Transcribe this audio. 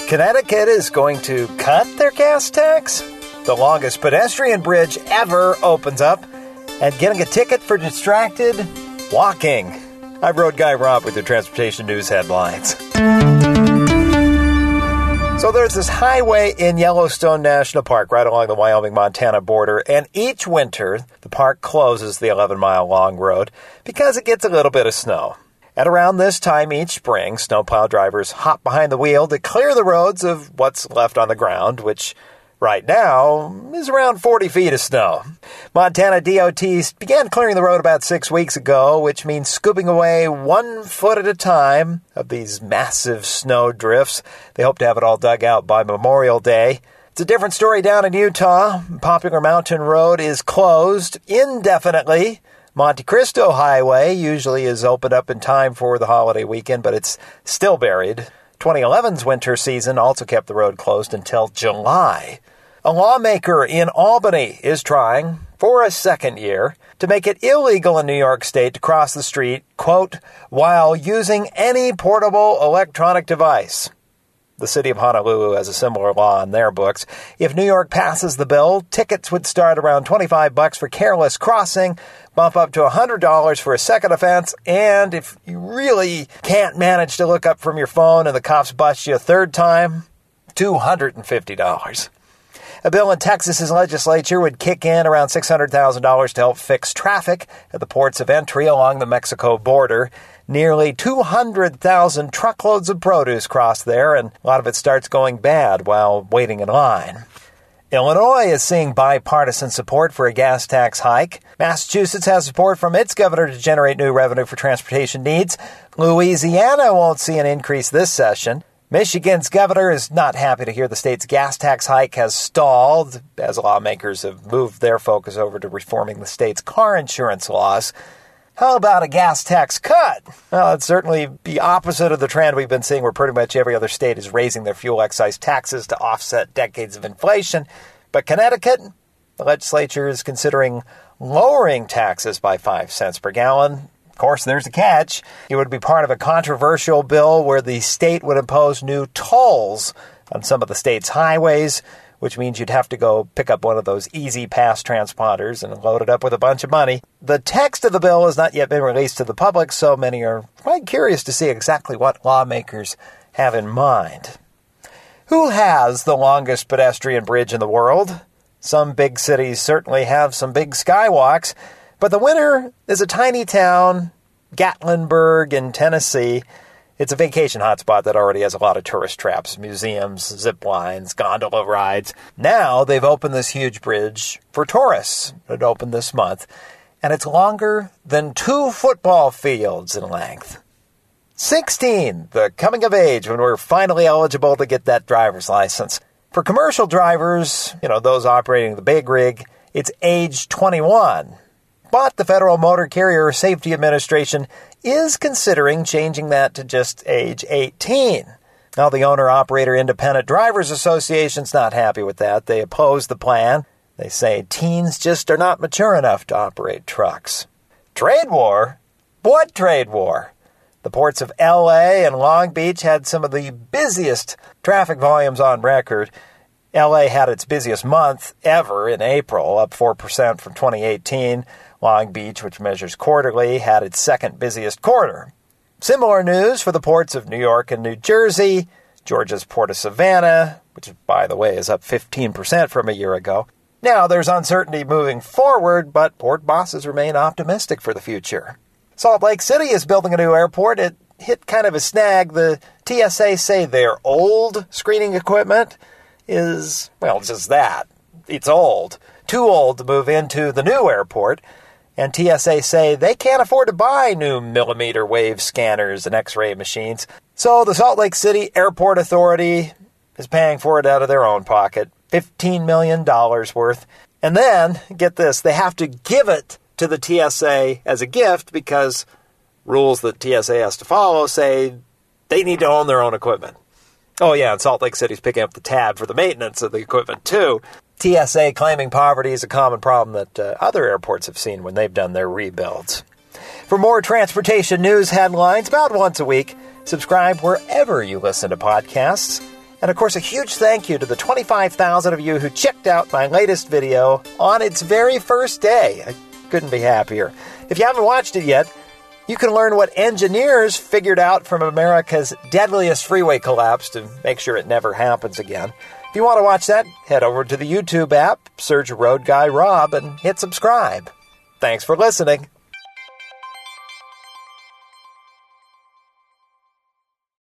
Connecticut is going to cut their gas tax? The longest pedestrian bridge ever opens up, and getting a ticket for distracted walking. I'm Road Guy Rob with your transportation news headlines. So there's this highway in Yellowstone National Park right along the Wyoming-Montana border, and each winter the park closes the 11-mile-long road because it gets a little bit of snow. At around this time each spring, snowplow drivers hop behind the wheel to clear the roads of what's left on the ground, which right now is around 40 feet of snow. Montana DOT began clearing the road about 6 weeks ago, which means scooping away 1 foot at a time of these massive snow drifts. They hope to have it all dug out by Memorial Day. It's a different story down in Utah. Popular Mountain Road is closed indefinitely. Monte Cristo Highway usually is opened up in time for the holiday weekend, but it's still buried. 2011's winter season also kept the road closed until July. A lawmaker in Albany is trying, for a second year, to make it illegal in New York State to cross the street, quote, while using any portable electronic device. The city of Honolulu has a similar law in their books. If New York passes the bill, tickets would start around $25 for careless crossing, bump up to $100 for a second offense, and if you really can't manage to look up from your phone and the cops bust you a third time, $250. A bill in Texas's legislature would kick in around $600,000 to help fix traffic at the ports of entry along the Mexico border. Nearly 200,000 truckloads of produce cross there, and a lot of it starts going bad while waiting in line. Illinois is seeing bipartisan support for a gas tax hike. Massachusetts has support from its governor to generate new revenue for transportation needs. Louisiana won't see an increase this session. Michigan's governor is not happy to hear the state's gas tax hike has stalled, as lawmakers have moved their focus over to reforming the state's car insurance laws. How about a gas tax cut? Well, it'd certainly be opposite of the trend we've been seeing where pretty much every other state is raising their fuel excise taxes to offset decades of inflation. But Connecticut, the legislature is considering lowering taxes by 5 cents per gallon. Of course, there's a catch. It would be part of a controversial bill where the state would impose new tolls on some of the state's highways, which means you'd have to go pick up one of those Easy Pass transponders and load it up with a bunch of money. The text of the bill has not yet been released to the public, so many are quite curious to see exactly what lawmakers have in mind. Who has the longest pedestrian bridge in the world? Some big cities certainly have some big skywalks, but the winner is a tiny town, Gatlinburg in Tennessee. It's a vacation hotspot that already has a lot of tourist traps, museums, zip lines, gondola rides. Now they've opened this huge bridge for tourists. It opened this month, and it's longer than 2 football fields in length. 16, the coming of age when we're finally eligible to get that driver's license. For commercial drivers, those operating the big rig, it's age 21. But the Federal Motor Carrier Safety Administration is considering changing that to just age 18. Now, the Owner-Operator Independent Drivers Association's not happy with that. They oppose the plan. They say teens just are not mature enough to operate trucks. Trade war? What trade war? The ports of L.A. and Long Beach had some of the busiest traffic volumes on record. L.A. had its busiest month ever in April, up 4% from 2018. Long Beach, which measures quarterly, had its second busiest quarter. Similar news for the ports of New York and New Jersey, Georgia's Port of Savannah, which, by the way, is up 15% from a year ago. Now, there's uncertainty moving forward, but port bosses remain optimistic for the future. Salt Lake City is building a new airport. It hit kind of a snag. The TSA say their old screening equipment is, just that. It's old. Too old to move into the new airport. And TSA say they can't afford to buy new millimeter wave scanners and X-ray machines. So the Salt Lake City Airport Authority is paying for it out of their own pocket, $15 million worth. And then, get this, they have to give it to the TSA as a gift because rules that TSA has to follow say they need to own their own equipment. Oh yeah, and Salt Lake City's picking up the tab for the maintenance of the equipment too. TSA claiming poverty is a common problem that other airports have seen when they've done their rebuilds. For more transportation news headlines about once a week, subscribe wherever you listen to podcasts. And of course, a huge thank you to the 25,000 of you who checked out my latest video on its very first day. I couldn't be happier. If you haven't watched it yet, you can learn what engineers figured out from America's deadliest freeway collapse to make sure it never happens again. If you want to watch that, head over to the YouTube app, search Road Guy Rob, and hit subscribe. Thanks for listening.